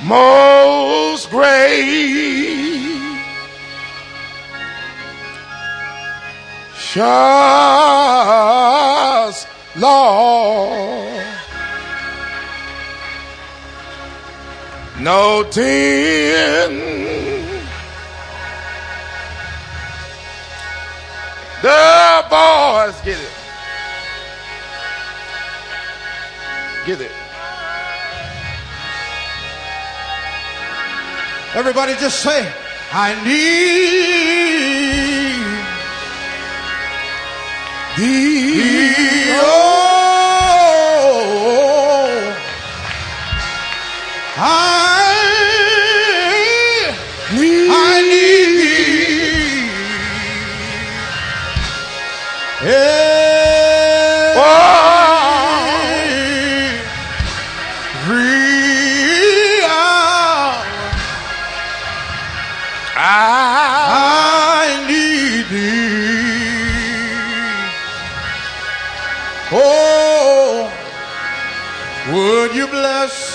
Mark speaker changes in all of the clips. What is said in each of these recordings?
Speaker 1: most gracious Lord, no tin the boys get it. Get it.
Speaker 2: Everybody just say, I need thee. Oh, I need thee. Every hour. I need thee. Oh, would you bless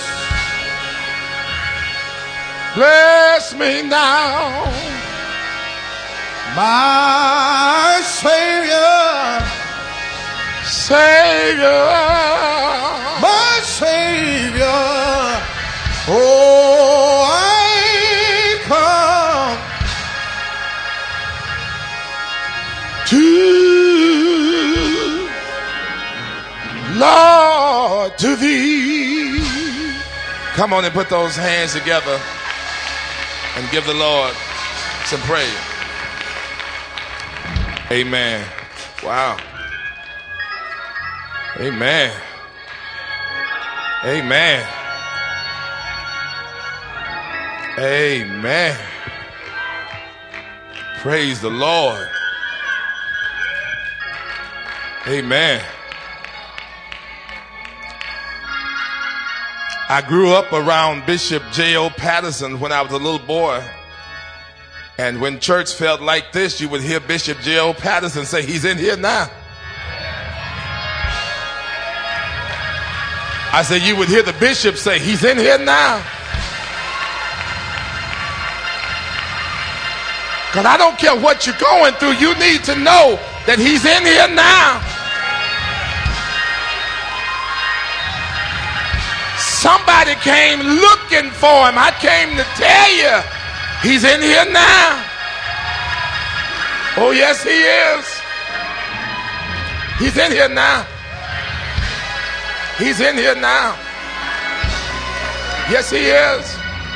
Speaker 2: me now, my Savior, my Savior. Oh, I come
Speaker 1: to Lord, to thee. Come on and put those hands together and give the Lord some praise. Amen. Wow. Amen. Amen. Amen. Praise the Lord. Amen. I grew up around Bishop J.O. Patterson when I was a little boy. And when church felt like this, you would hear Bishop J.O. Patterson say, he's in here now. I said, you would hear the bishop say, he's in here now. Because I don't care what you're going through, you need to know that he's in here now. Somebody came looking for him. I came to tell you, he's in here now. Oh, yes, he is. He's in here now. He's in here now. Yes, he is.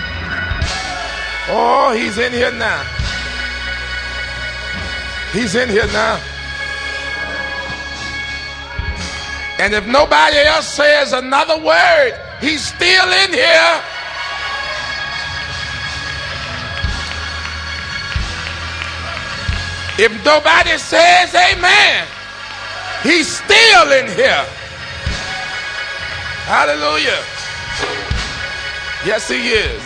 Speaker 1: Oh, he's in here now. He's in here now. And if nobody else says another word, he's still in here. If nobody says amen, he's still in here. Hallelujah. Yes, he is.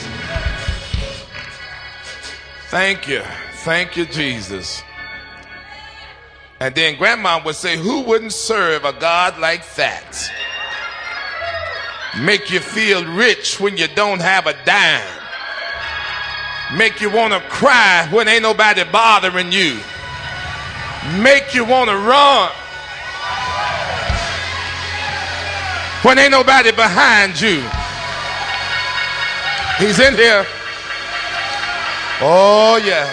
Speaker 1: Thank you. Thank you, Jesus. And then grandma would say, who wouldn't serve a God like that? Make you feel rich when you don't have a dime. Make you want to cry when ain't nobody bothering you. Make you want to run when ain't nobody behind you. He's in here. Oh, yeah.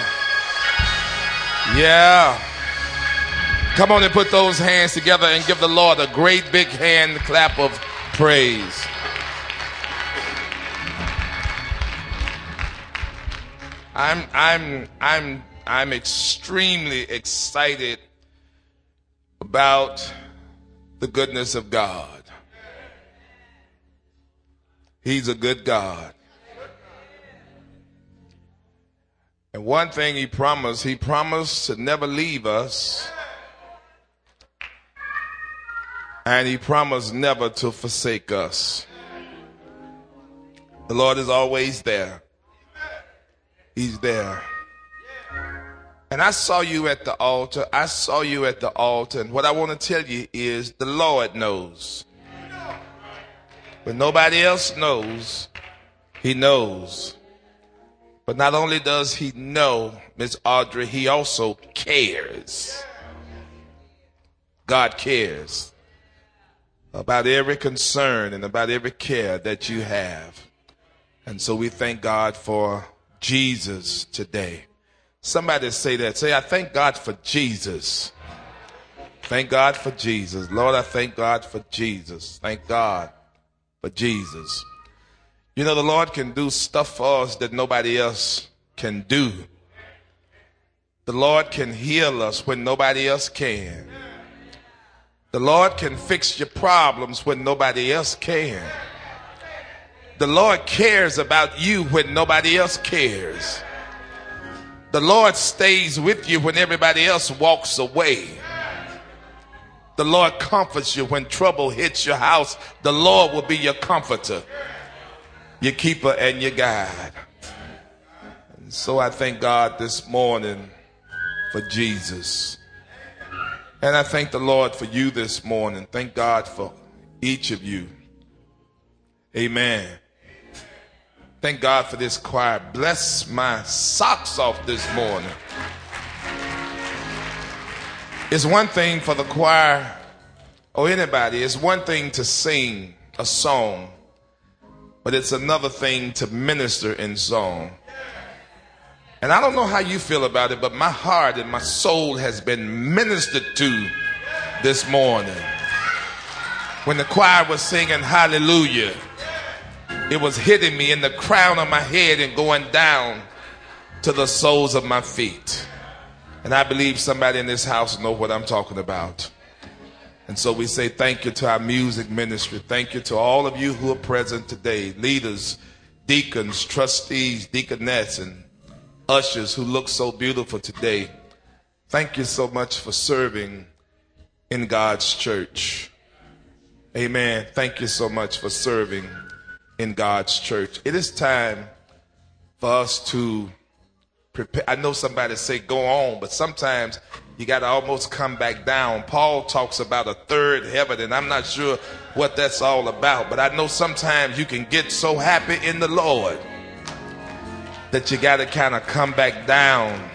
Speaker 1: Yeah. Come on and put those hands together and give the Lord a great big hand clap of praise. I'm extremely excited about the goodness of God. He's a good God. And one thing he promised to never leave us. And he promised never to forsake us. The Lord is always there. He's there. And I saw you at the altar. I saw you at the altar. And what I want to tell you is the Lord knows. But nobody else knows. He knows. But not only does he know, Miss Audrey, he also cares. God cares about every concern and about every care that you have. And so we thank God for Jesus today. Somebody say that. Say, I thank God for Jesus. Thank God for Jesus. Lord, I thank God for Jesus. Thank God for Jesus. You know, the Lord can do stuff for us that nobody else can do. The Lord can heal us when nobody else can. The Lord can fix your problems when nobody else can. The Lord cares about you when nobody else cares. The Lord stays with you when everybody else walks away. The Lord comforts you when trouble hits your house. The Lord will be your comforter, your keeper, and your guide. And so I thank God this morning for Jesus. And I thank the Lord for you this morning. Thank God for each of you. Amen. Thank God for this choir. Bless my socks off this morning. It's one thing for the choir or anybody. It's one thing to sing a song, but it's another thing to minister in song. And I don't know how you feel about it, but my heart and my soul has been ministered to this morning. When the choir was singing hallelujah, it was hitting me in the crown of my head and going down to the soles of my feet. And I believe somebody in this house knows what I'm talking about. And so we say thank you to our music ministry. Thank you to all of you who are present today. Leaders, deacons, trustees, deaconettes, and ushers who look so beautiful today. Thank you so much for serving in God's church. Amen. Thank you so much for serving in God's church. It is time for us to prepare. I know somebody say go on, but sometimes you got to almost come back down. Paul talks about a third heaven, and I'm not sure what that's all about, but I know sometimes you can get so happy in the Lord that you got to kind of come back down.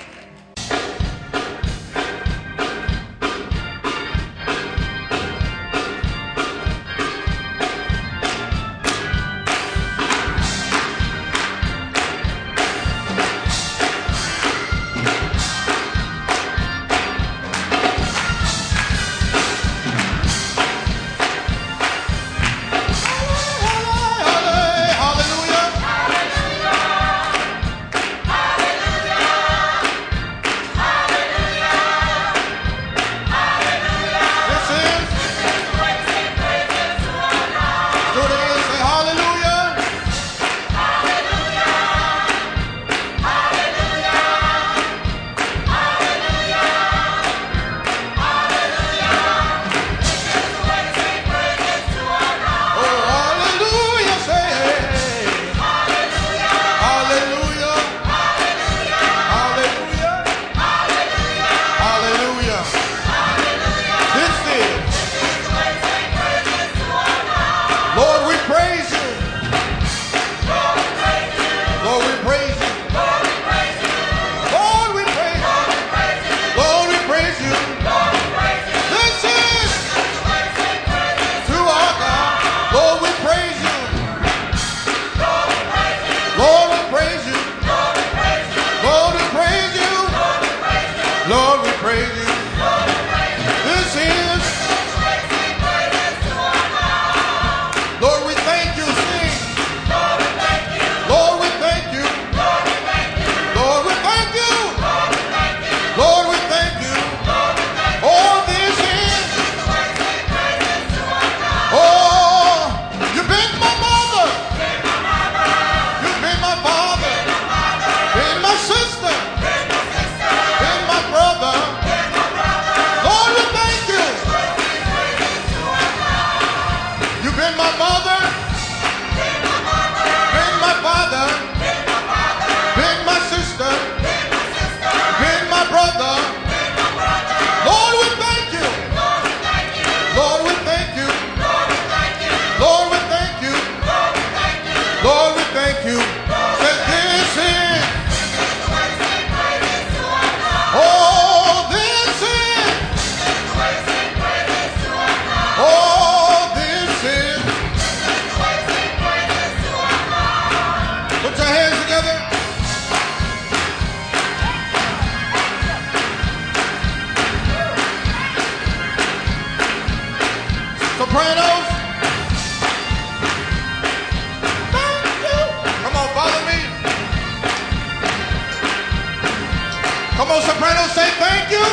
Speaker 2: Thank you. Sopranos. Thank you. Come on, follow me. Come on, sopranos, say thank you.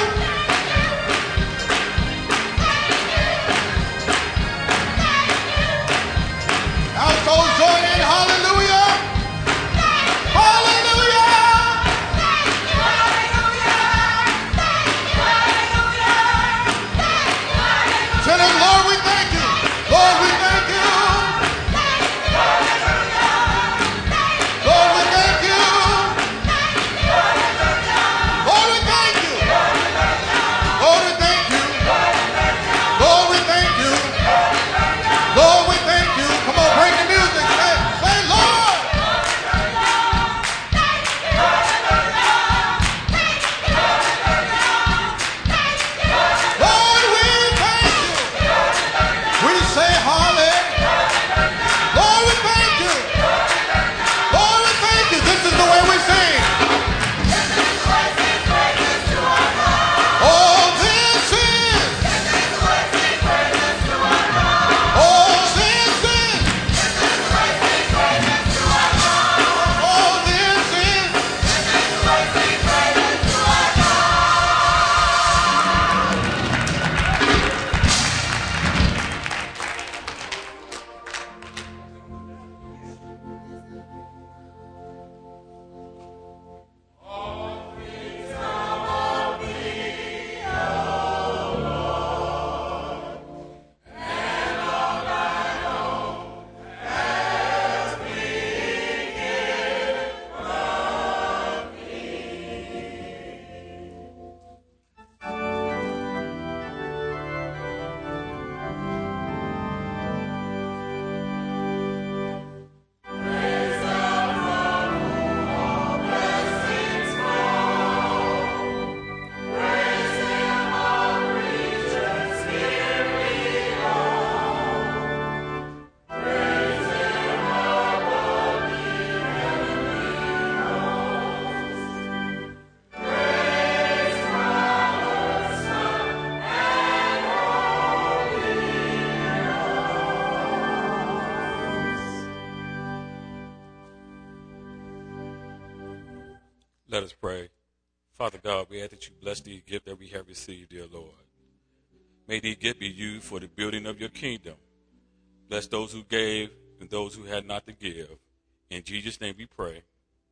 Speaker 2: Altos join in, hallelujah. Hallelujah. Tenors, Lord, we thank you. Lord, we thank you. Lord, we thank you. Lord, we thank you. Lord, we thank you. Lord, we thank you. Lord, we thank you. Come on, bring the music. Say, Lord. Lord, we thank you. We say hallelujah. Lord, we thank you. Lord, we thank you. This is the way we sing. Oh, this is. Oh, this is. Oh, this is.
Speaker 3: Let us pray. Father God, we ask that you bless the gift that we have received, dear Lord. May the gift be used for the building of your kingdom. Bless those who gave and those who had not to give. In Jesus' name we pray.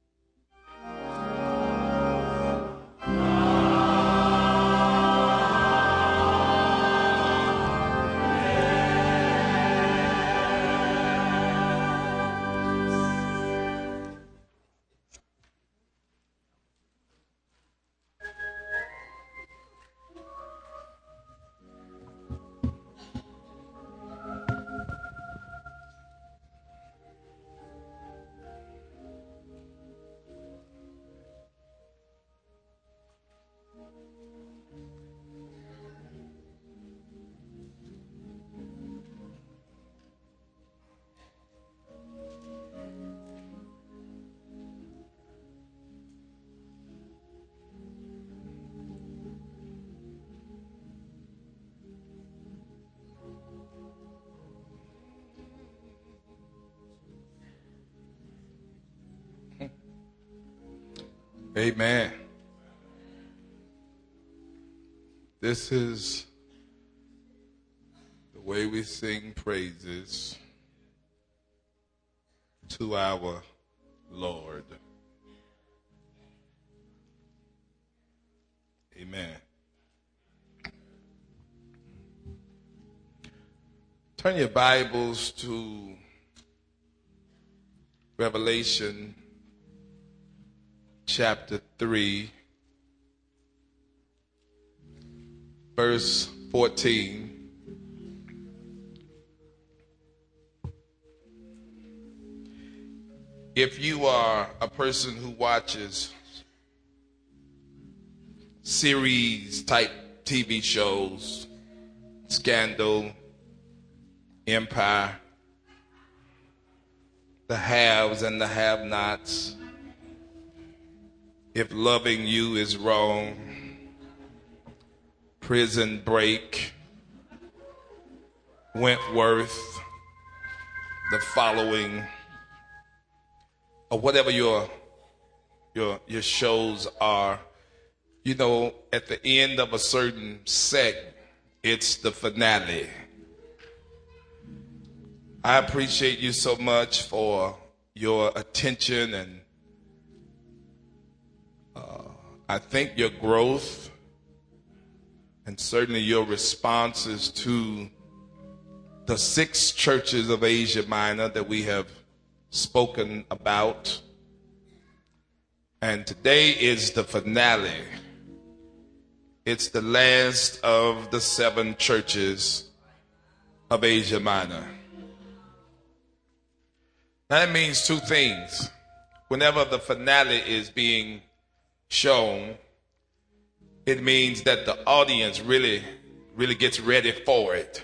Speaker 1: Amen. This is the way we sing praises to our Lord. Amen. Turn your Bibles to Revelation chapter 3, verse 14. If you are a person who watches series type TV shows, Scandal, Empire, the haves and the have-nots, If Loving You Is Wrong, Prison Break, Wentworth, the following, or whatever your shows are, you know, at the end of a certain set, it's the finale. I appreciate you so much for your attention, and I think your growth and certainly your responses to the 6 churches of Asia Minor that we have spoken about. And today is the finale. It's the last of the 7 churches of Asia Minor. Now that means 2 things. Whenever the finale is being shown, it means that the audience really gets ready for it.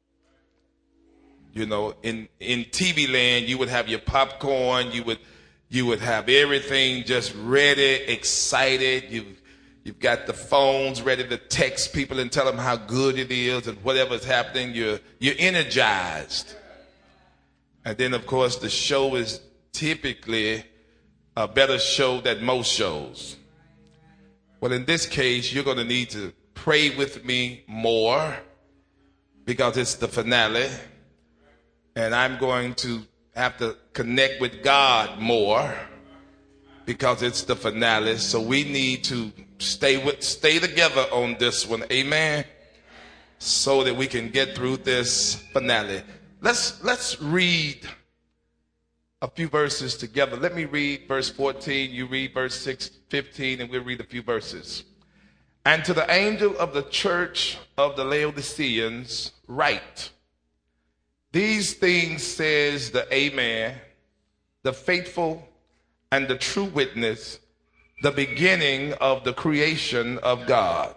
Speaker 1: You know, in TV land, you would have your popcorn, you would have everything just ready, excited. You've got the phones ready to text people and tell them how good it is, and whatever's happening, you're energized. And then, of course, the show is typically a better show than most shows. Well, in this case, you're going to need to pray with me more because it's the finale. And I'm going to have to connect with God more because it's the finale. So we need to stay together on this one. Amen. So that we can get through this finale. Let's read a few verses together. Let me read verse 14. You read verse 15, and we'll read a few verses. And to the angel of the church of the Laodiceans write, these things says the Amen, the faithful and the true witness, the beginning of the creation of God.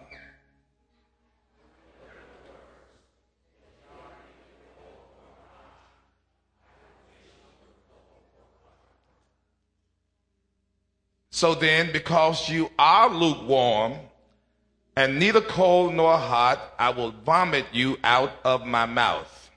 Speaker 1: So then, because you are lukewarm and neither cold nor hot, I will vomit you out of my mouth.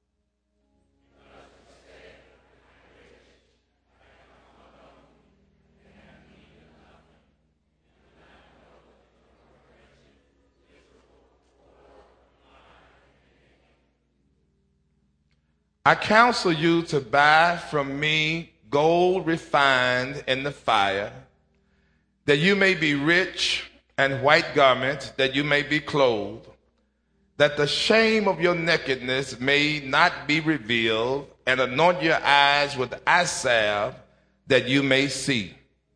Speaker 1: I counsel you to buy from me gold refined in the fire, that you may be rich, and white garments, that you may be clothed, that the shame of your nakedness may not be revealed, and anoint your eyes with eye salve, that you may see.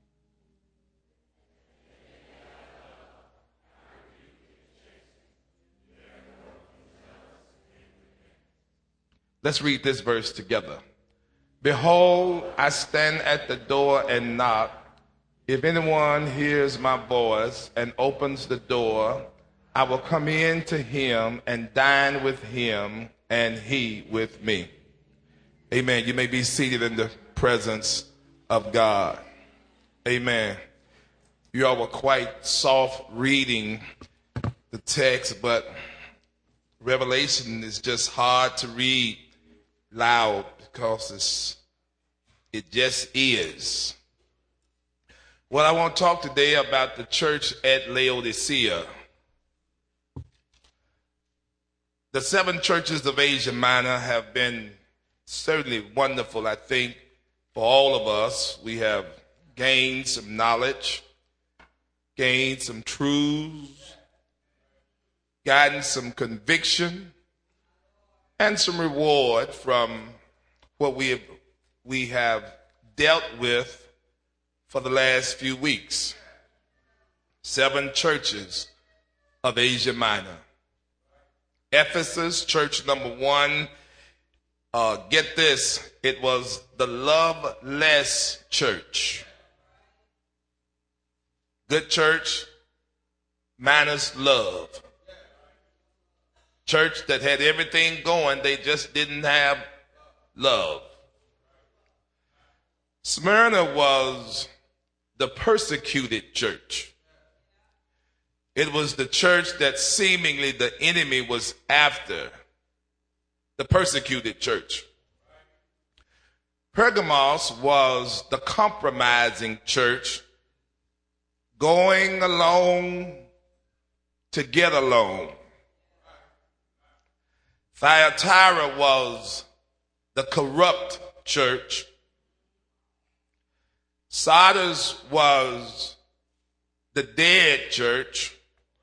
Speaker 1: Let's read this verse together. Behold, I stand at the door and knock. If anyone hears my voice and opens the door, I will come in to him and dine with him and he with me. Amen. You may be seated in the presence of God. Amen. You all were quite soft reading the text, but Revelation is just hard to read loud because it just is. Well, I want to talk today about the church at Laodicea. The 7 churches of Asia Minor have been certainly wonderful, I think, for all of us. We have gained some knowledge, gained some truths, gotten some conviction, and some reward from what we have dealt with for the last few weeks. 7 churches of Asia Minor. Ephesus, church number 1, get this, it was the loveless church. Good church, minus love. Church that had everything going, they just didn't have love. Smyrna was the persecuted church. It was the church that seemingly the enemy was after. the persecuted church. Pergamos was the compromising church, going along to get along. Thyatira was the corrupt church. Sardis was the dead church.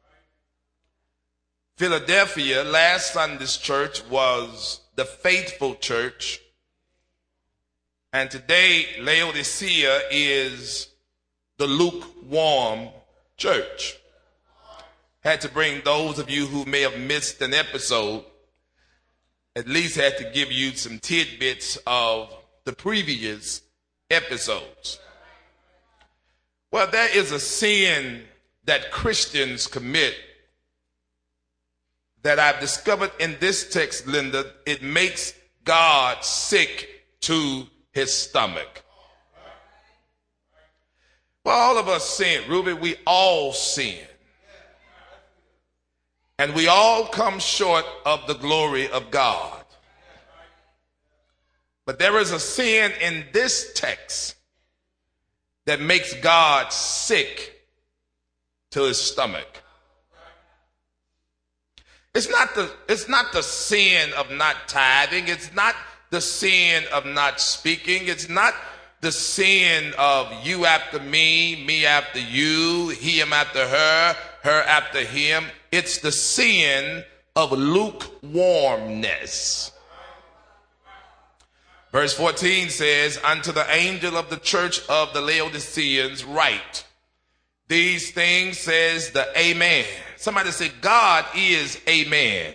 Speaker 1: Philadelphia, last Sunday's church, was the faithful church. And today, Laodicea is the lukewarm church. Had to bring those of you who may have missed an episode, at least had to give you some tidbits of the previous episodes. Well, there is a sin that Christians commit that I've discovered in this text, Linda. It makes God sick to his stomach. Well, all of us sin, Ruby. We all sin. And we all come short of the glory of God. But there is a sin in this text that makes God sick to his stomach. It's not the sin of not tithing. It's not the sin of not speaking. It's not the sin of you after me, me after you, him after her, her after him. It's the sin of lukewarmness. Verse 14 says, unto the angel of the church of the Laodiceans write, these things says the Amen. Somebody say, God is Amen.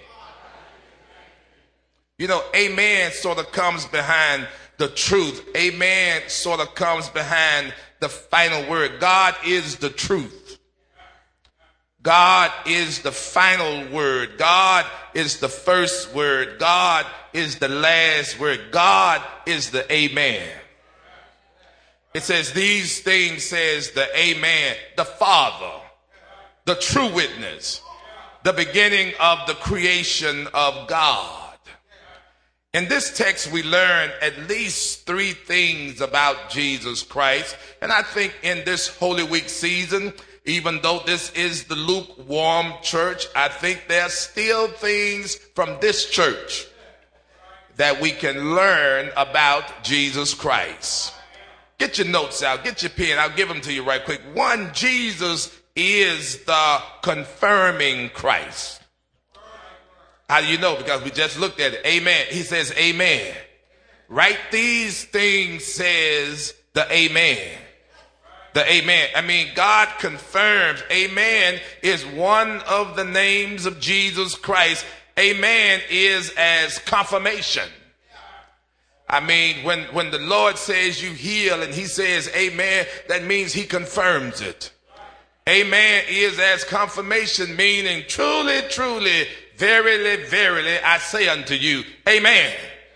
Speaker 1: You know, amen sort of comes behind the truth. Amen sort of comes behind the final word. God is the truth. God is the final word. God is the first word. God is the last word. God is the amen. It says these things says the Amen, the Father, the true witness, the beginning of the creation of God. In this text, we learn at least three things about Jesus Christ. And I think in this Holy Week season, even though this is the lukewarm church, I think there are still things from this church that we can learn about Jesus Christ. Get your notes out. Get your pen. I'll give them to you right quick. One, Jesus is the confirming Christ. How do you know? Because we just looked at it. Amen. He says amen. Right? These things says the amen. The amen. I mean, God confirms. Amen is one of the names of Jesus Christ. Amen is as confirmation. I mean, when the Lord says you heal and he says amen, that means he confirms it. Amen is as confirmation, meaning truly, truly, verily, verily, I say unto you, amen.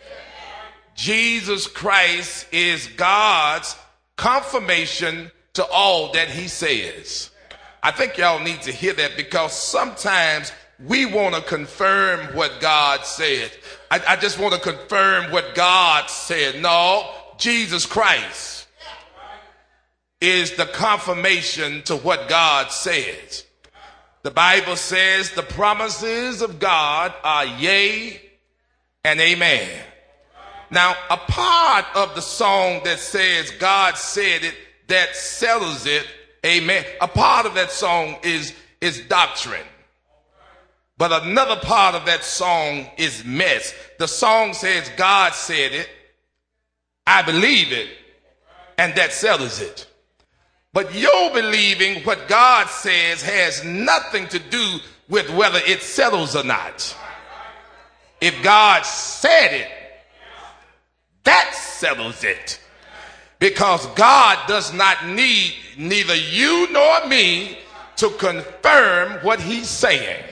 Speaker 1: Jesus Christ is God's confirmation to all that he says. I think y'all need to hear that, because sometimes we want to confirm what God said. I just want to confirm what God said. No, Jesus Christ is the confirmation to what God says. The Bible says the promises of God are yea and amen. Now, a part of the song that says God said it, that settles it, amen. A part of that song is doctrine. But another part of that song is mess. The song says God said it, I believe it, and that settles it. But your believing what God says has nothing to do with whether it settles or not. If God said it, that settles it. Because God does not need neither you nor me to confirm what he's saying.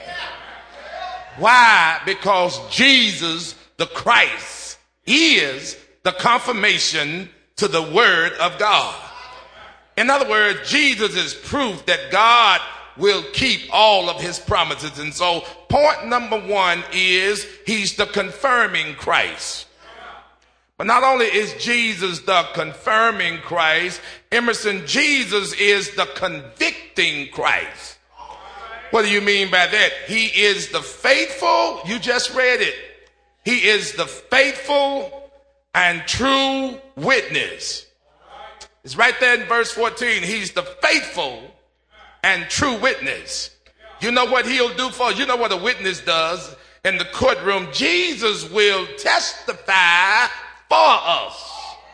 Speaker 1: Why? Because Jesus, the Christ, is the confirmation to the word of God. In other words, Jesus is proof that God will keep all of his promises. And so point number one is he's the confirming Christ. But not only is Jesus the confirming Christ, Emerson, Jesus is the convicting Christ. What do you mean by that? He is the faithful, you just read it. He is the faithful and true witness. It's right there in verse 14. He's the faithful and true witness. You know what he'll do for us? You know what a witness does in the courtroom? Jesus will testify for us.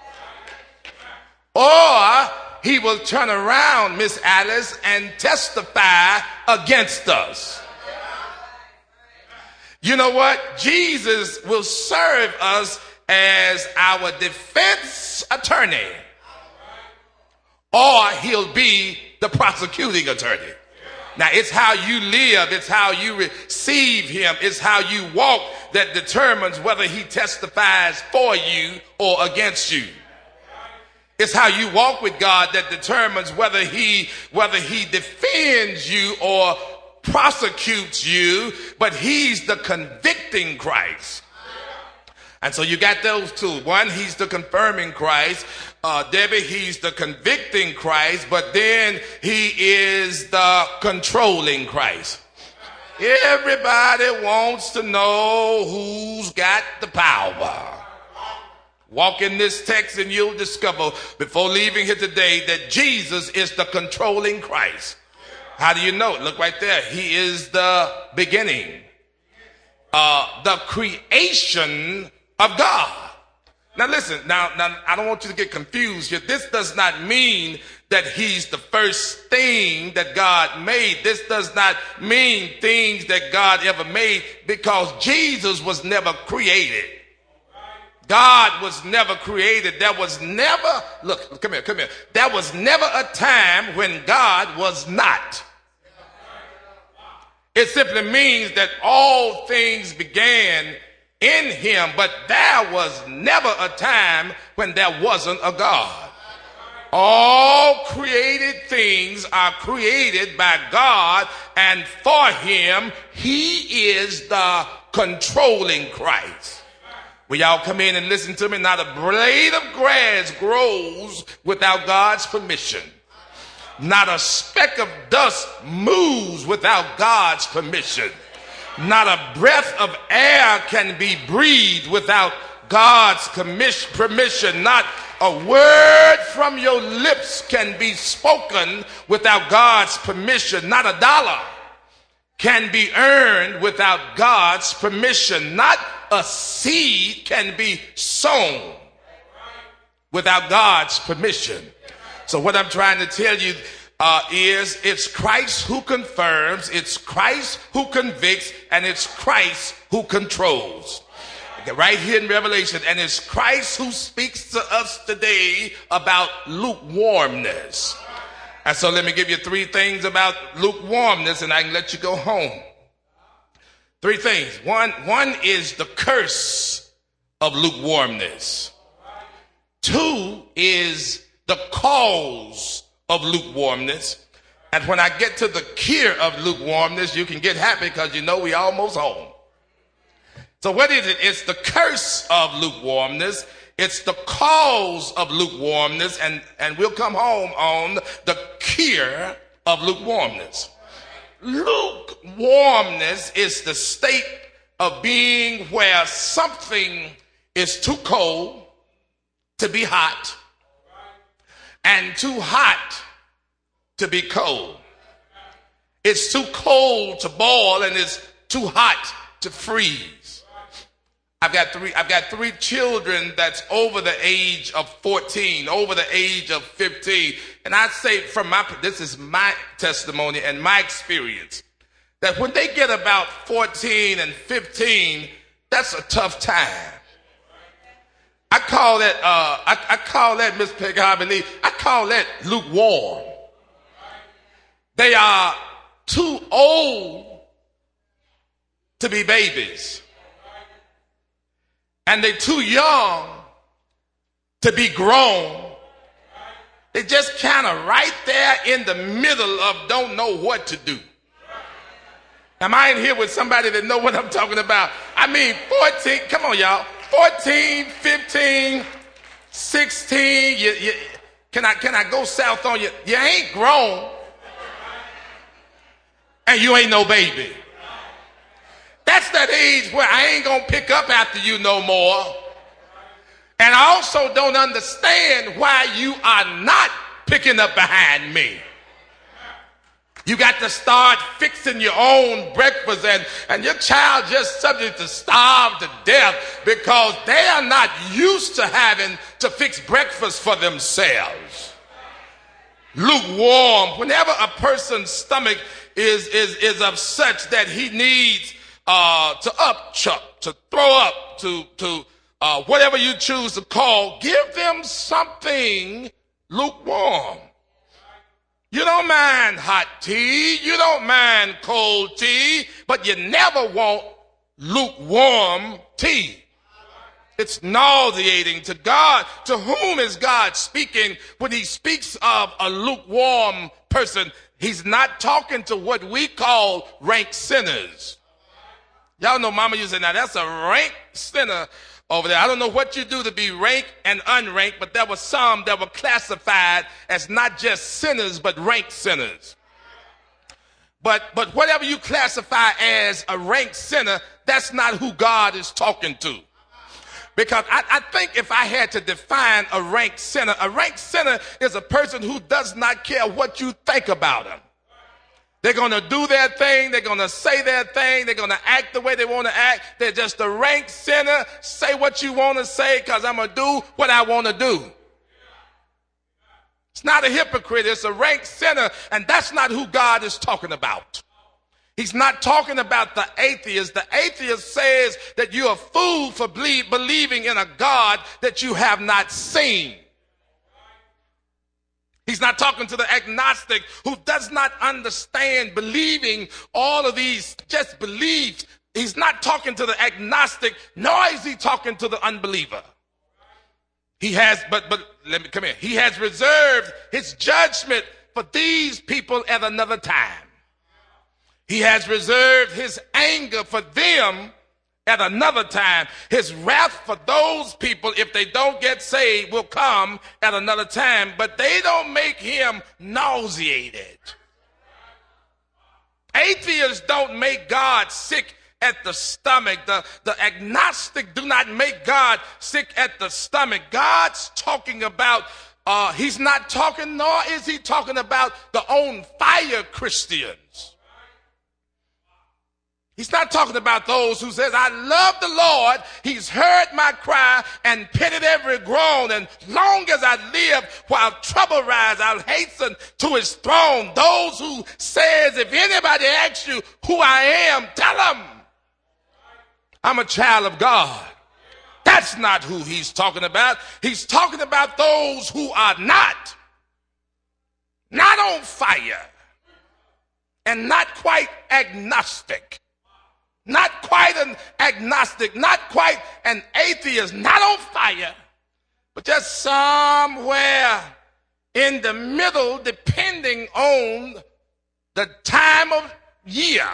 Speaker 1: Or he will turn around, Miss Alice, and testify against us. You know what? Jesus will serve us as our defense attorney. Or he'll be the prosecuting attorney. Now, it's how you live, it's how you receive him, it's how you walk that determines whether he testifies for you or against you. It's how you walk with God that determines whether he defends you or prosecutes you, but he's the convicting Christ. And so you got those two. One, he's the confirming Christ. Debbie, he's the convicting Christ, but then he is the controlling Christ. Everybody wants to know who's got the power. Walk in this text and you'll discover before leaving here today that Jesus is the controlling Christ. How do you know? Look right there. He is the beginning, the creation of God. Now listen, now I don't want you to get confused here. This does not mean that he's the first thing that God made. This does not mean things that God ever made, because Jesus was never created. God was never created. There was never, look, come here. There was never a time when God was not. It simply means that all things began in him, but there was never a time when there wasn't a God. All created things are created by God, and for him, he is the controlling Christ. Will y'all come in and listen to me? Not a blade of grass grows without God's permission. Not a speck of dust moves without God's permission. Not a breath of air can be breathed without God's permission. Not a word from your lips can be spoken without God's permission. Not a dollar can be earned without God's permission. Not a seed can be sown without God's permission. So what I'm trying to tell you is it's Christ who confirms, it's Christ who convicts, and it's Christ who controls. Right here in Revelation, and it's Christ who speaks to us today about lukewarmness. And so let me give you three things about lukewarmness, and I can let you go home. Three things. One is the curse of lukewarmness. Two is the cause of lukewarmness. And when I get to the cure of lukewarmness, you can get happy because you know we almost home. So what is it? It's the curse of lukewarmness. It's the cause of lukewarmness. And we'll come home on the cure of lukewarmness. Lukewarmness is the state of being where something is too cold to be hot and too hot to be cold. It's too cold to boil and it's too hot to freeze. I've got three children that's over the age of 14, over the age of 15. And I say this is my testimony and my experience, that when they get about 14 and 15, that's a tough time. I call that, Miss Peg Harbony, I call that lukewarm. They are too old to be babies. And they're too young to be grown. They just kind of right there in the middle of don't know what to do. Am I in here with somebody that know what I'm talking about? I mean, 14, come on, y'all. 14, 15, 16, can I go south on you? You ain't grown. And you ain't no baby. That's that age where I ain't gonna pick up after you no more. And I also don't understand why you are not picking up behind me. You got to start fixing your own breakfast, and your child just subject to starve to death because they are not used to having to fix breakfast for themselves. Lukewarm. Whenever a person's stomach is of such that he needs to upchuck, to throw up, to whatever you choose to call, give them something lukewarm. You don't mind hot tea, you don't mind cold tea, but you never want lukewarm tea. It's nauseating to God. To whom is God speaking when he speaks of a lukewarm person? He's not talking to what we call rank sinners. Y'all know mama used to say, now that's a rank sinner over there. I don't know what you do to be rank and unranked, but there were some that were classified as not just sinners, but ranked sinners. But whatever you classify as a ranked sinner, that's not who God is talking to. Because I think if I had to define a ranked sinner is a person who does not care what you think about him. They're going to do their thing. They're going to say their thing. They're going to act the way they want to act. They're just a ranked sinner. Say what you want to say because I'm going to do what I want to do. It's not a hypocrite. It's a ranked sinner. And that's not who God is talking about. He's not talking about the atheist. The atheist says that you're a fool for believing in a God that you have not seen. He's not talking to the agnostic who does not understand believing all of these just beliefs. He's not talking to the agnostic, nor is he talking to the unbeliever. He has, but let me come here. He has reserved his judgment for these people at another time. He has reserved his anger for them at another time. His wrath for those people, if they don't get saved, will come at another time. But they don't make him nauseated. Atheists don't make God sick at the stomach. The agnostic do not make God sick at the stomach. God's talking about, he's not talking, nor is he talking about the on fire Christians. He's not talking about those who says, I love the Lord. He's heard my cry and pitied every groan. And long as I live, while trouble rise, I'll hasten to his throne. Those who says, if anybody asks you who I am, tell them I'm a child of God. That's not who he's talking about. He's talking about those who are not on fire and not quite agnostic. Not quite an agnostic, not quite an atheist, not on fire, but just somewhere in the middle, depending on the time of year.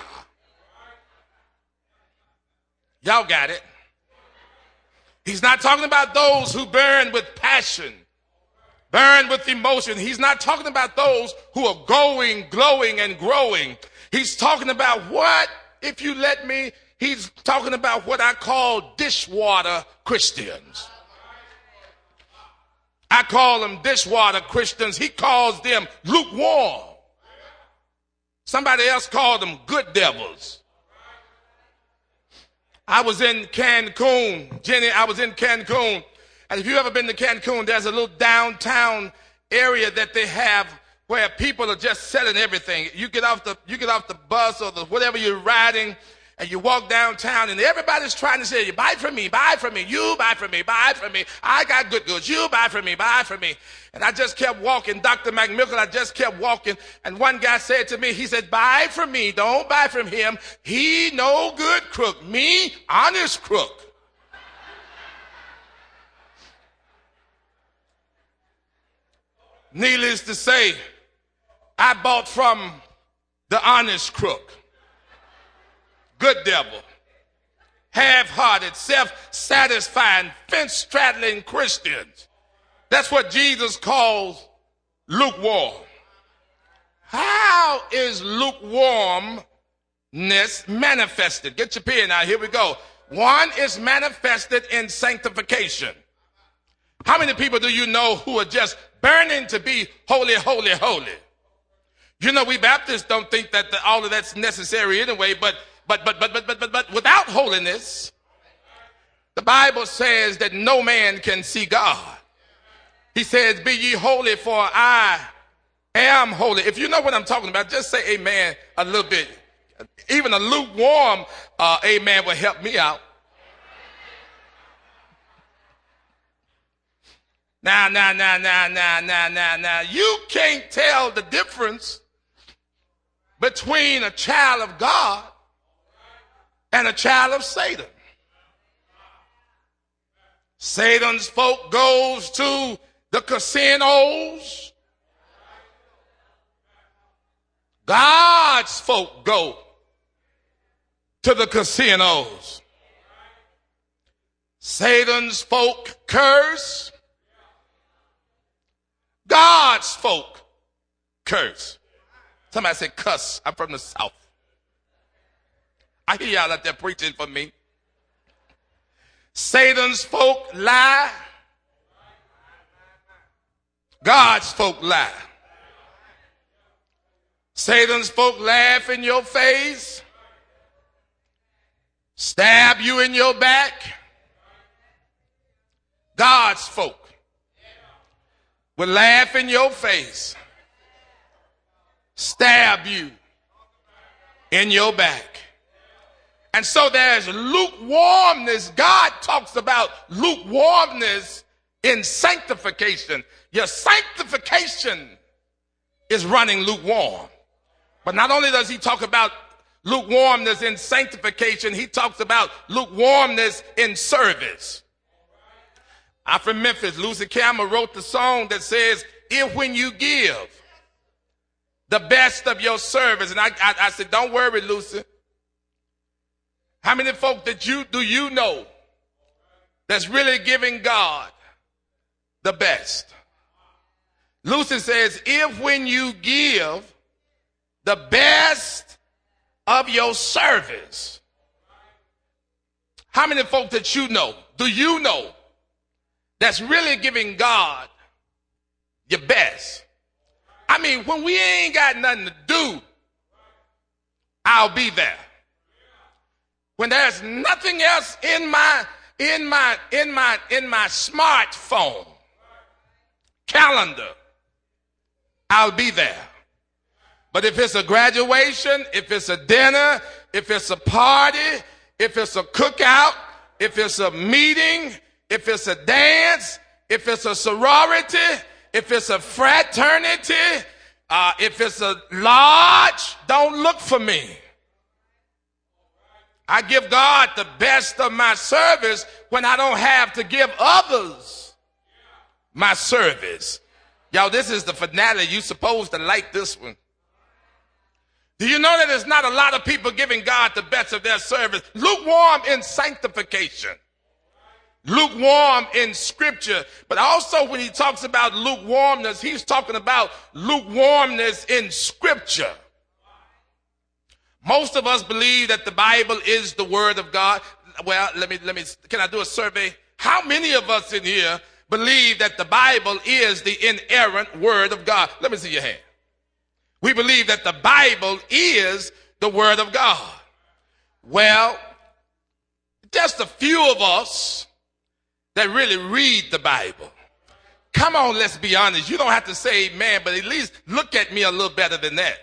Speaker 1: Y'all got it. He's not talking about those who burn with passion, burn with emotion. He's not talking about those who are going, glowing, and growing. He's talking about what? If you let me, he's talking about what I call dishwater Christians. I call them dishwater Christians. He calls them lukewarm. Somebody else called them good devils. I was in Cancun. Jenny, I was in Cancun. And if you've ever been to Cancun, there's a little downtown area that they have where people are just selling everything. You get off the bus or whatever you're riding, and you walk downtown, and everybody's trying to say, you buy from me, you buy from me, buy from me. I got good goods. You buy from me, buy from me. And I just kept walking. Dr. McMichael, I just kept walking. And one guy said to me, he said, buy from me. Don't buy from him. He no good crook. Me, honest crook. Needless to say, I bought from the honest crook, good devil, half-hearted, self-satisfying, fence-straddling Christians. That's what Jesus calls lukewarm. How is lukewarmness manifested? Get your pen out. Here we go. One is manifested in sanctification. How many people do you know who are just burning to be holy, holy, holy? You know, we Baptists don't think that all of that's necessary anyway, but without holiness, the Bible says that no man can see God. He says, be ye holy, for I am holy. If you know what I'm talking about, just say amen a little bit. Even a lukewarm amen will help me out. Now. You can't tell the difference between a child of God and a child of Satan. Satan's folk goes to the casinos. God's folk go to the casinos. Satan's folk curse. God's folk curse. Somebody say cuss. I'm from the South. I hear y'all out there preaching for me. Satan's folk lie. God's folk lie. Satan's folk laugh in your face, stab you in your back. God's folk will laugh in your face, stab you in your back. And so there's lukewarmness. God talks about lukewarmness in sanctification. Your sanctification is running lukewarm. But not only does he talk about lukewarmness in sanctification, he talks about lukewarmness in service. I'm from Memphis. Lucy Campbell wrote the song that says, if when you give the best of your service, and I said, don't worry, Lucy. How many folk do you know that's really giving God the best? Lucy says, if when you give the best of your service, how many folk that you know, do you know that's really giving God your best? I mean, when we ain't got nothing to do, I'll be there. When there's nothing else in my smartphone calendar, I'll be there. But if it's a graduation, if it's a dinner, if it's a party, if it's a cookout, if it's a meeting, if it's a dance, if it's a sorority, if it's a fraternity, if it's a lodge, don't look for me. I give God the best of my service when I don't have to give others my service. Y'all, this is the finale. You're supposed to like this one. Do you know that there's not a lot of people giving God the best of their service? Lukewarm in sanctification. Lukewarm in scripture. But also when he talks about lukewarmness, he's talking about lukewarmness in scripture. Most of us believe that the Bible is the word of God. Well, can I do a survey? How many of us in here believe that the Bible is the inerrant word of God? Let me see your hand. We believe that the Bible is the word of God. Well, just a few of us that really read the Bible. Come on, let's be honest. You don't have to say amen, but at least look at me a little better than that.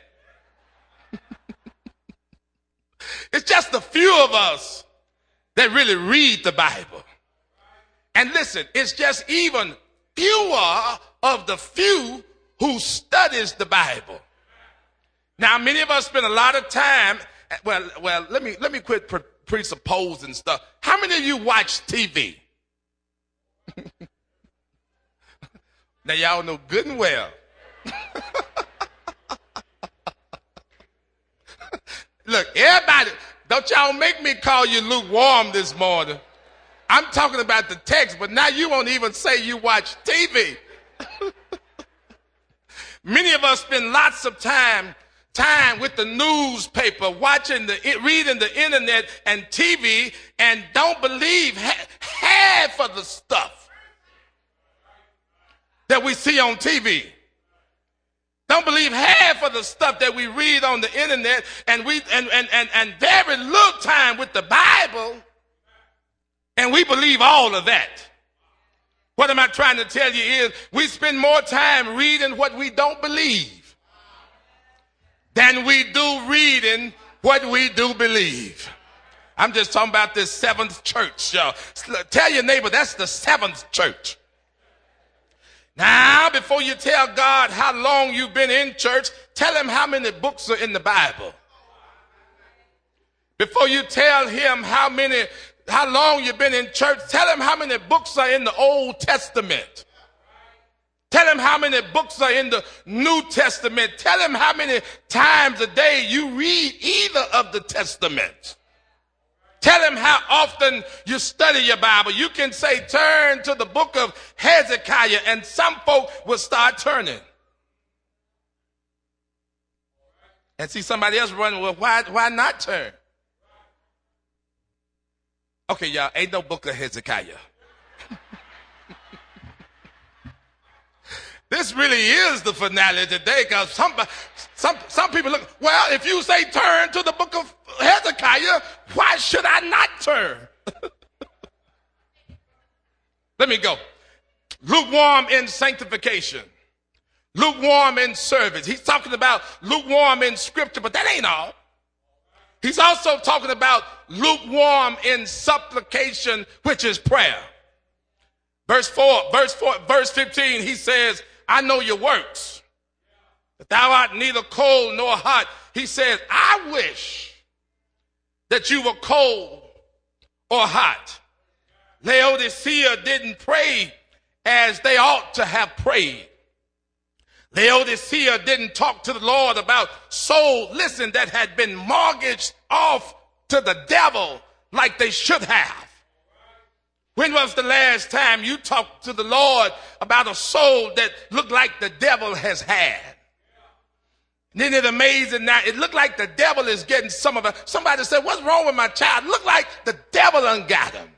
Speaker 1: It's just a few of us that really read the Bible. And listen, it's just even fewer of the few who studies the Bible. Now, many of us spend a lot of time. Well, let me quit presupposing stuff. How many of you watch TV? Now y'all know good and well. Look, everybody, don't y'all make me call you lukewarm this morning. I'm talking about the text, but now you won't even say you watch TV. Many of us spend lots of time with the newspaper, reading the internet and TV, and don't believe half of the stuff that we see on TV. Don't believe half of the stuff that we read on the internet, and very little time with the Bible, and we believe all of that. What am I trying to tell you is we spend more time reading what we don't believe than we do reading what we do believe. I'm just talking about this seventh church, y'all. Tell your neighbor that's the seventh church. Now, before you tell God how long you've been in church, tell him how many books are in the Bible. Before you tell him how long you've been in church, tell him how many books are in the Old Testament. Tell him how many books are in the New Testament. Tell him how many times a day you read either of the Testaments. Tell him how often you study your Bible. You can say, turn to the book of Hezekiah, and some folk will start turning. And see somebody else running, well, why not turn? Okay, y'all, ain't no book of Hezekiah. This really is the finale today, because some people look, well, if you say turn to the book of Hezekiah, why should I not turn? Let me go. Lukewarm in sanctification. Lukewarm in service. He's talking about lukewarm in scripture, but that ain't all. He's also talking about lukewarm in supplication, which is prayer. Verse 15, he says, I know your works, that thou art neither cold nor hot. He says, I wish that you were cold or hot. Laodicea didn't pray as they ought to have prayed. Laodicea didn't talk to the Lord about souls, listen, that had been mortgaged off to the devil like they should have. When was the last time you talked to the Lord about a soul that looked like the devil has had? Isn't it amazing now? It looked like the devil is getting some of it. Somebody said, what's wrong with my child? Look like the devil done got him.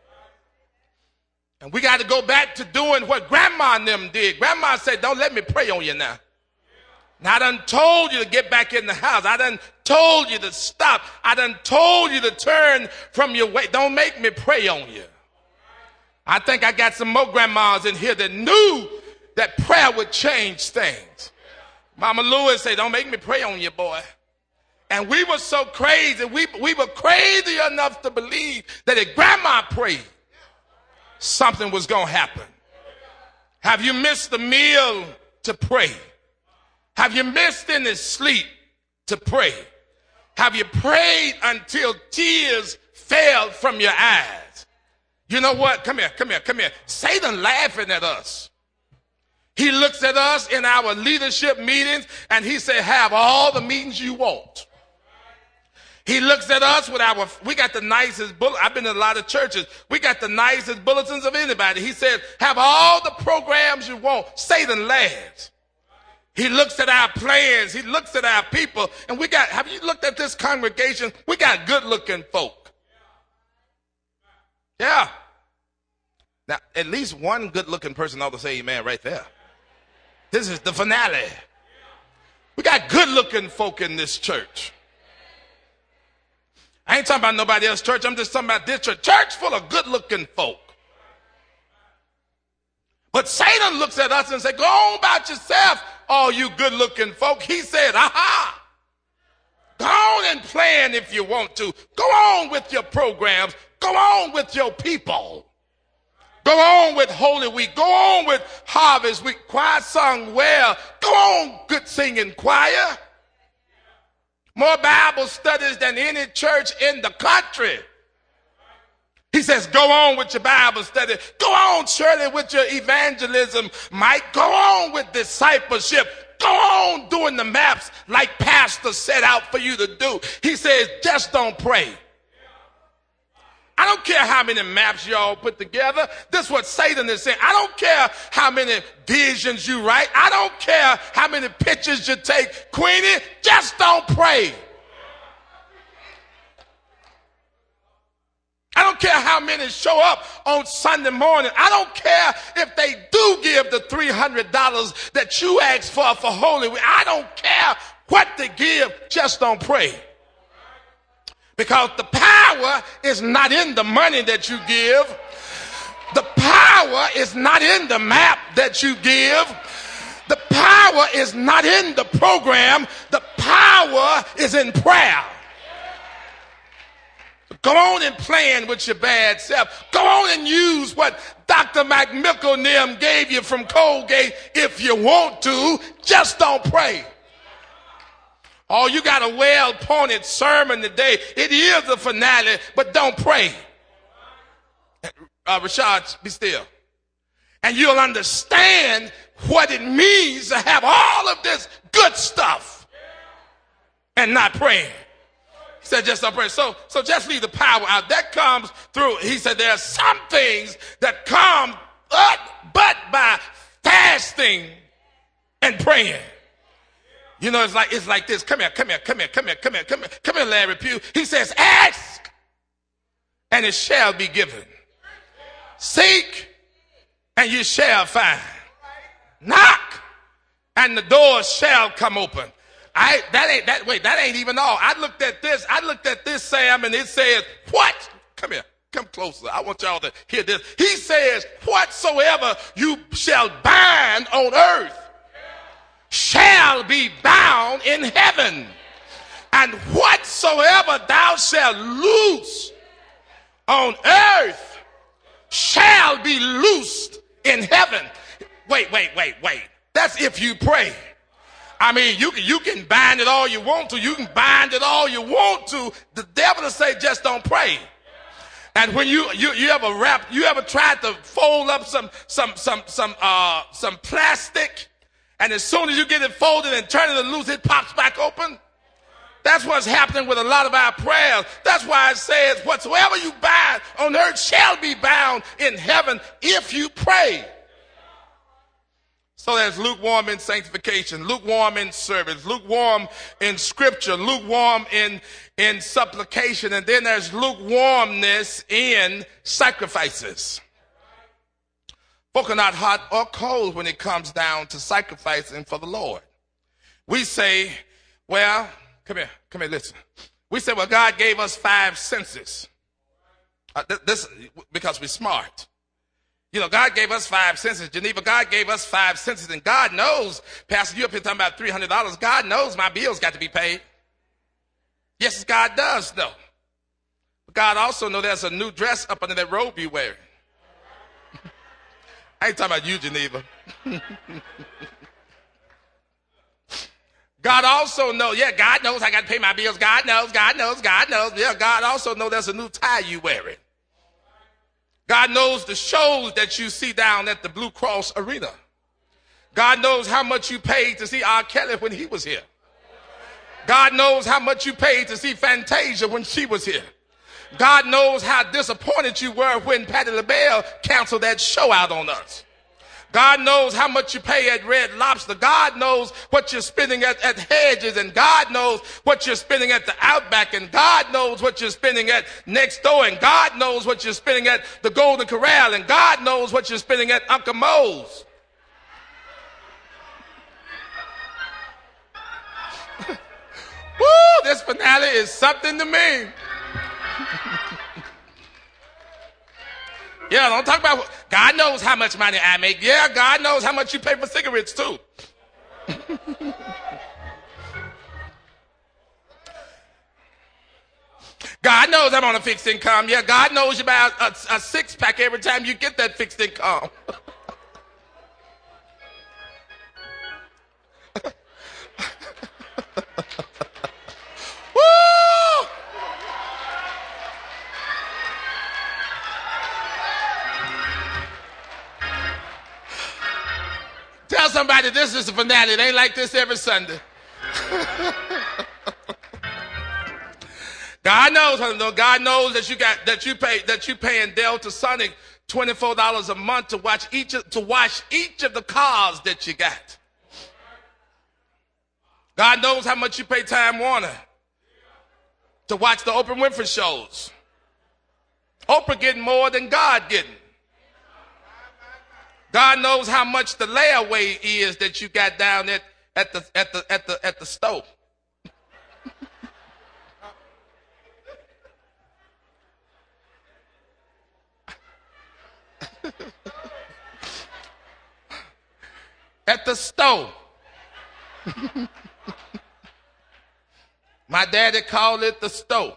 Speaker 1: And we got to go back to doing what grandma and them did. Grandma said, don't let me pray on you now. Now, I done told you to get back in the house. I done told you to stop. I done told you to turn from your way. Don't make me pray on you. I think I got some more grandmas in here that knew that prayer would change things. Mama Lewis said, don't make me pray on you, boy. And we were so crazy. We were crazy enough to believe that if grandma prayed, something was going to happen. Have you missed the meal to pray? Have you missed any sleep to pray? Have you prayed until tears fell from your eyes? You know what? Come here. Satan laughing at us. He looks at us in our leadership meetings and he said, have all the meetings you want. He looks at us with we got the nicest I've been in a lot of churches. We got the nicest bulletins of anybody. He said, have all the programs you want. Satan laughs. He looks at our plans. He looks at our people. And have you looked at this congregation? We got good looking folk. Yeah. Now, at least one good looking person ought to say amen right there. This is the finale. We got good looking folk in this church. I ain't talking about nobody else's church. I'm just talking about this church. Church full of good looking folk. But Satan looks at us and says, go on about yourself, all you good looking folk. He said, aha. Go on and plan if you want to. Go on with your programs. Go on with your people. Go on with Holy Week. Go on with Harvest Week. Choir sung well. Go on, good singing choir. More Bible studies than any church in the country. He says, go on with your Bible study. Go on, Shirley, with your evangelism. Mike, go on with discipleship. Go on doing the maps like Pastor set out for you to do. He says, just don't pray. I don't care how many maps y'all put together. This is what Satan is saying. I don't care how many visions you write. I don't care how many pictures you take. Queenie, just don't pray. I don't care how many show up on Sunday morning. I don't care if they do give the $300 that you asked for Holy Week. I don't care what they give. Just don't pray. Because the power is not in the money that you give. The power is not in the map that you give. The power is not in the program. The power is in prayer. Go on and plan with your bad self. Go on and use what Dr. McMichael Nim gave you from Colgate if you want to. Just don't pray. Oh, you got a well-pointed sermon today. It is a finale, but don't pray. Rashad, be still. And you'll understand what it means to have all of this good stuff and not praying. He said, just don't pray. So just leave the power out. That comes through. He said, there are some things that come but by fasting and praying. You know, it's like this. Come here, Larry Pugh. He says, ask, and it shall be given. Seek, and you shall find. Knock, and the doors shall come open. That ain't even all. I looked at this, Sam, and it says, what? Come here. Come closer. I want y'all to hear this. He says, whatsoever you shall bind on earth shall be bound in heaven. And whatsoever thou shalt loose on earth shall be loosed in heaven. Wait. That's if you pray. I mean, you can bind it all you want to. You can bind it all you want to. The devil will say, just don't pray. And when you ever tried to fold up some plastic, and as soon as you get it folded and turn it loose, it pops back open? That's what's happening with a lot of our prayers. That's why it says, whatsoever you bind on earth shall be bound in heaven if you pray. So there's lukewarm in sanctification, lukewarm in service, lukewarm in scripture, lukewarm in supplication, and then there's lukewarmness in sacrifices. Folk are not hot or cold when it comes down to sacrificing for the Lord. We say, well, come here, listen. We say, well, God gave us 5 senses. This because we're smart. You know, God gave us 5 senses. Geneva, God gave us 5 senses. And God knows, Pastor, you up here talking about $300. God knows my bills got to be paid. Yes, God does know. But God also knows there's a new dress up under that robe you wearing. I ain't talking about you, Geneva. God also knows, God knows I got to pay my bills. God knows. Yeah, God also knows there's a new tie you wearing. God knows the shows that you see down at the Blue Cross Arena. God knows how much you paid to see R. Kelly when he was here. God knows how much you paid to see Fantasia when she was here. God knows how disappointed you were when Patti LaBelle canceled that show out on us. God knows how much you pay at Red Lobster. God knows what you're spending at Hedges, and God knows what you're spending at the Outback, and God knows what you're spending at Next Door, and God knows what you're spending at the Golden Corral, and God knows what you're spending at Uncle Mo's. Woo, this finale is something to me. Yeah, don't talk about God knows how much money I make. Yeah, God knows how much you pay for cigarettes too. God knows I'm on a fixed income. Yeah, God knows you buy a 6-pack every time you get that fixed income. Woo! Tell somebody this is the finale. It ain't like this every Sunday. God knows that you paying Delta Sonic $24 a month to watch each of the cars that you got. God knows how much you pay Time Warner to watch the Oprah Winfrey shows. Oprah getting more than God getting. God knows how much the layaway is that you got down at the stove. At the stove. My daddy called it the stove.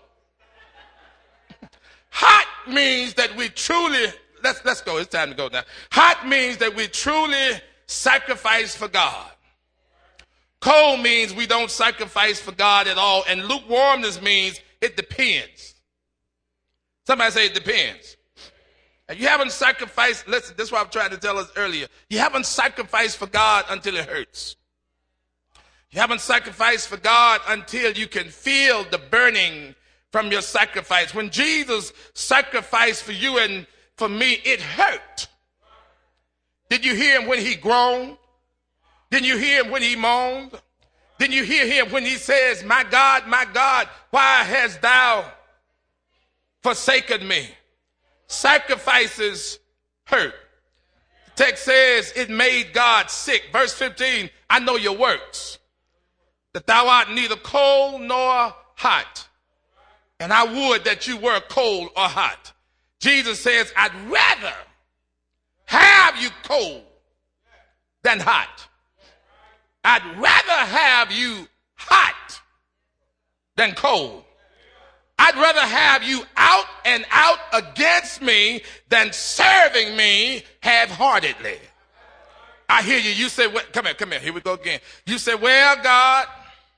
Speaker 1: Hot means that we truly, let's go, it's time to go now. Hot means that we truly sacrifice for God. Cold means we don't sacrifice for God at all. And lukewarmness means it depends. Somebody say it depends. And you haven't sacrificed, listen, this is what I'm trying to tell us earlier. You haven't sacrificed for God until it hurts. You haven't sacrificed for God until you can feel the burning from your sacrifice. When Jesus sacrificed for you and for me, it hurt. Did you hear him when he groaned? Didn't you hear him when he moaned? Didn't you hear him when he says, my God, why hast thou forsaken me? Sacrifices hurt. The text says it made God sick. Verse 15, I know your works, that thou art neither cold nor hot. And I would that you were cold or hot. Jesus says, I'd rather have you cold than hot. I'd rather have you hot than cold. I'd rather have you out and out against me than serving me half-heartedly. I hear you. You say, well, come here. Here we go again. You say, well, God,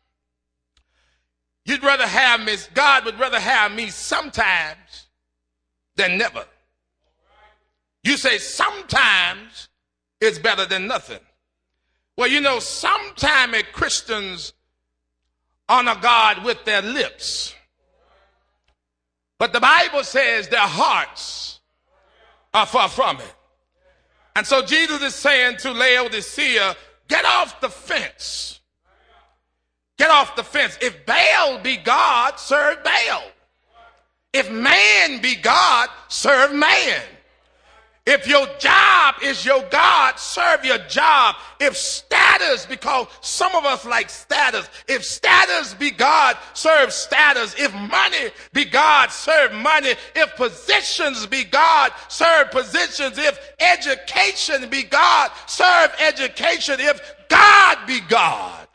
Speaker 1: God would rather have me sometimes than never. You say sometimes it's better than nothing. Well, you know, sometimes Christians honor God with their lips. But the Bible says their hearts are far from it. And so Jesus is saying to Laodicea, get off the fence. Get off the fence. If Baal be God, serve Baal. If man be God, serve man. If your job is your God, serve your job. If status, because some of us like status. If status be God, serve status. If money be God, serve money. If positions be God, serve positions. If education be God, serve education. If God be God,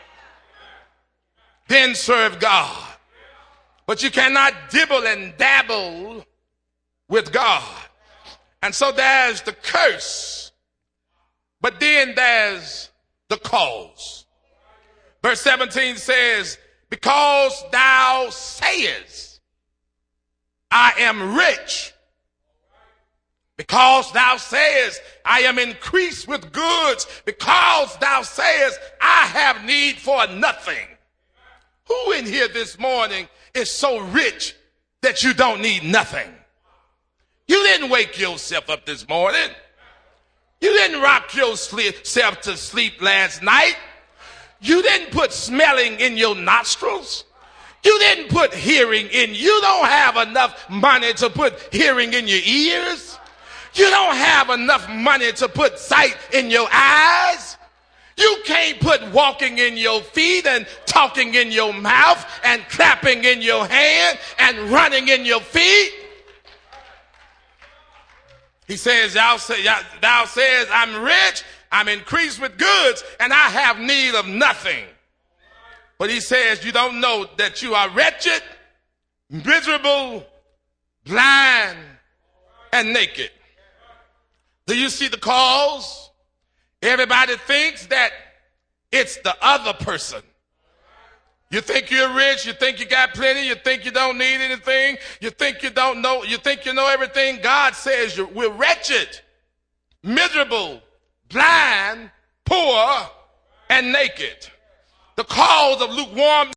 Speaker 1: then serve God. But you cannot dibble and dabble with God. And so there's the curse, but then there's the cause. Verse 17 says, because thou sayest, I am rich. Because thou sayest, I am increased with goods. Because thou sayest, I have need for nothing. Who in here this morning is so rich that you don't need nothing? You didn't wake yourself up this morning. You didn't rock yourself to sleep last night. You didn't put smelling in your nostrils. You didn't put hearing in. You don't have enough money to put hearing in your ears. You don't have enough money to put sight in your eyes. You can't put walking in your feet and talking in your mouth and clapping in your hand and running in your feet. He says, thou says, I'm rich, I'm increased with goods, and I have need of nothing. But he says, you don't know that you are wretched, miserable, blind, and naked. Do you see the cause? Everybody thinks that it's the other person. You think you're rich, you think you got plenty, you think you don't need anything, you think you don't know, you think you know everything. God says we're wretched, miserable, blind, poor, and naked. The cause of lukewarm